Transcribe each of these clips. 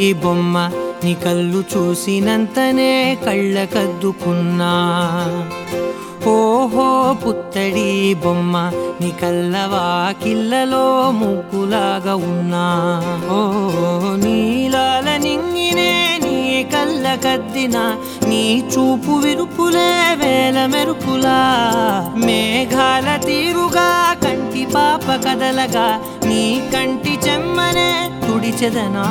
బొమ్మ నీ కళ్ళు చూసినంతనే కళ్ళకద్దుకున్నా ఓహో పుత్తడి బొమ్మ నీ కళ్ళవాకిళ్ళలో ముగ్గులాగా ఉన్నా ఓ నీలాల నింగినే నీ కళ్ళకద్దిన నీ చూపు విరుపులే వేల మెరుపులా మేఘాల తీరుగా కంటి పాప కదలగా నీ కంటి చెమ్మనే తుడిచెదనా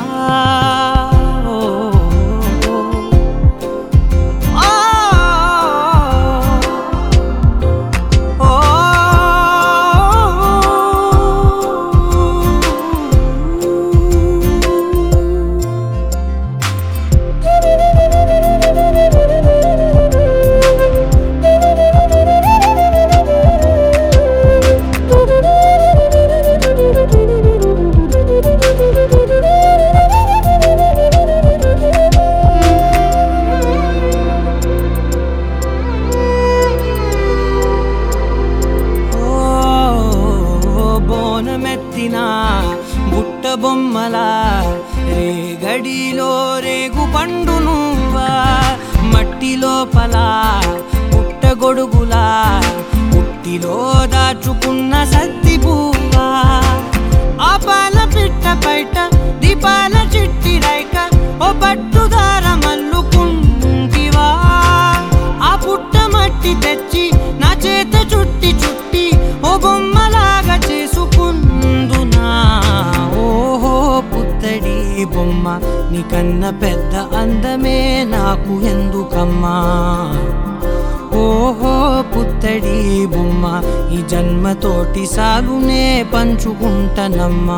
బుట్ట బొమ్మలా రేగడిలో రేగు పండు నువ్వా మట్టి లోపల పుట్ట గొడుగులా పుట్టిలో దాచుకున్న సత్తి పువ్వా ఆపాల పిట్ట బయట దీపాల చిట్టి రైక ఓ పట్టుదార మల్లుకుంటివా ఆ పుట్ట మట్టి తెచ్చి నా చేత చుట్టి చుట్టి ఓ బొమ్మలాగా చేసుకుందునా ఓహో పుత్తడి బొమ్మ నీకన్నా పెద్ద అందమే నాకు ఎందుకమ్మా ఓహో పుత్తడి బొమ్మ ఈ జన్మతోటి సాగునే పంచుకుంటనమ్మా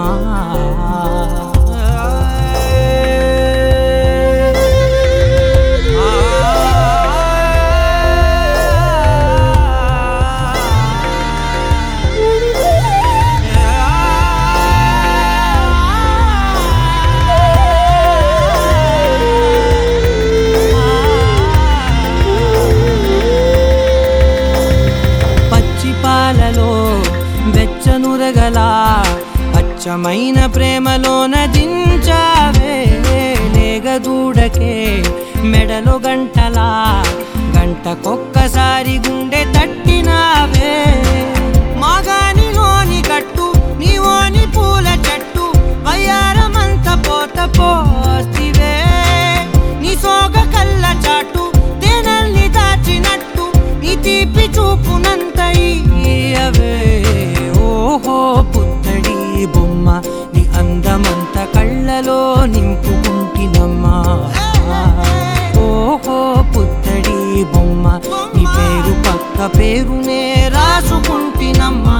పాలలో వెచ్చనురగలా అచ్చమైన ప్రేమలోన దించావే లేగదూడకే మెడలో గంటలా గంటకొక్కసారి గుండె తట్టినావే మాగానిలోని గట్టు నీవోని పూల చెట్టు వయ్యారమంత పోత పోస్తివే నీ సోగ కళ్ళ చాటు తేనల్ని దాచినట్టు నీ తీపి చూపునంత ఓహో పుత్తడి బొమ్మ నీ అందమంత కళ్ళలో నింపుకుంటినమ్మా ఓహో పుత్తడి బొమ్మ నీ పేరు పక్క పేరునే రాసుకుంటినమ్మా